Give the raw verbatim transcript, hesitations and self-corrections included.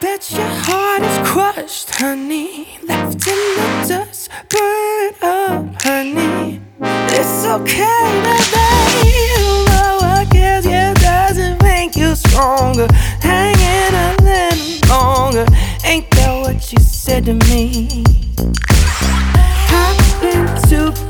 that your heart is crushed, honey, left in the dust, burn up, honey. It's okay to be low, I guess it doesn't make you stronger. Hanging a little longer, ain't that what you said to me? I've been too